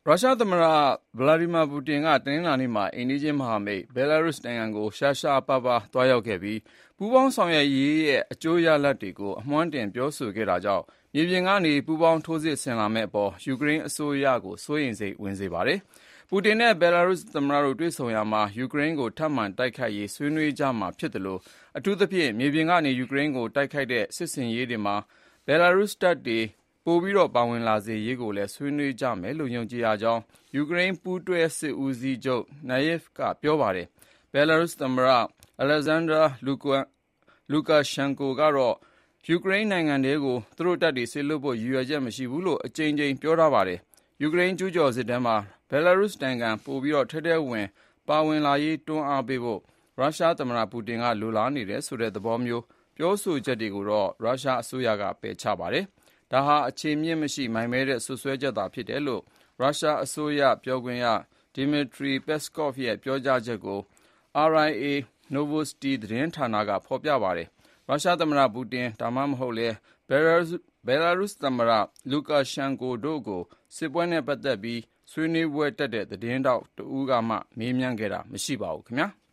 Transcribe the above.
ရုရှားသမ္မတ ဗလာဒီမာပူတင်က တနင်္လာနေ့မှာအိမ်နီးချင်းမဟာမိတ်ဘဲလာရုစ်နိုင်ငံကိုရှားရှားပါးပါးသွားရောက်ခဲ့ပြီးပူးပေါင်းဆောင်ရွက်ရေးရဲ့အကျိုးရလဒ်တွေကိုအမွှမ်းတင်ပြောဆိုခဲ့တာကြောင့်မြေပြင်ကနေပူးပေါင်းထိုးစစ်ဆင်လာမယ့်အပေါ်ယူကရိန်းအစိုးရကိုစိုးရိမ်စိတ်ဝင်စေပါတယ်။ပူတင်နဲ့ဘဲလာရုစ်သမ္မတတို့တွေ့ဆုံရာမှာယူကရိန်းကိုထပ်မံတိုက်ခိုက်ရေးဆွေးနွေးကြမှာဖြစ်သလိုအထူးသဖြင့်မြေပြင်ကနေယူကရိန်းကိုတိုက်ခိုက်တဲ့စစ်ဆင်ရေးတွေမှာဘဲလာရုစ်တပ်တွေပိုပြီးပါဝင်လာစေရေးကိုလည်းဆွေးနွေးကြမယ်လို့ယုံကြည်ရကြောင်းယူကရိန်းပူးတွဲစစ်ဦးစီးချုပ် Nayev ကပြောပါတယ်။ဘဲလာရုစ်သမ္မတ Alexander Lukashenko ကတော့ ယူကရိန်းနိုင်ငံထဲကိုသူတို့တပ်တွေစေလွှတ်ဖို့ရည်ရွယ်ချက်မရှိဘူးလို့အကြိမ်ကြိမ်ပြောထားပါတယ်။ယူကရိန်းကျူးကျော်စစ်ထဲမှာဘဲလာရုစ်နိုင်ငံပိုပြီးထဲထဲဝင်ပါဝင်လာရေးတွန်းအားပေးဖို့ရုရှားသမ္မတပူတင်ကလိုလားနေတယ်ဆိုတဲ့သဘောမျိုးပြောဆိုချက်တွေကိုတော့ရုရှားအစိုးရကပယ်ချပါတယ်။ဒါဟာအခြေအမြစ်မရှိမိုင်မဲတဲ့စွပ်စွဲချက်သာဖြစ်တယ်လို့ရုရှားအစိုးရပြောခွင့်ရ Dmitry Peskov ရဲ့ပြောကြားချက်ကို RIA Novosti သတင်းဌာနကဖော်ပြပါတယ်။ရုရှားသမ္မတပူတင်ဒါမှမဟုတ်လည်းဘဲလာရုစ်သမ္မတ Lukashenko တို့ကိုစစ်ပွဲနဲ့ပတ်သက်ပြီးဆွေးနွေးပွဲတက်တဲ့သတင်းထောက်တဦးကမှမေးမြန်းခဲ့တာမရှိပါဘူးခင်ဗျာ။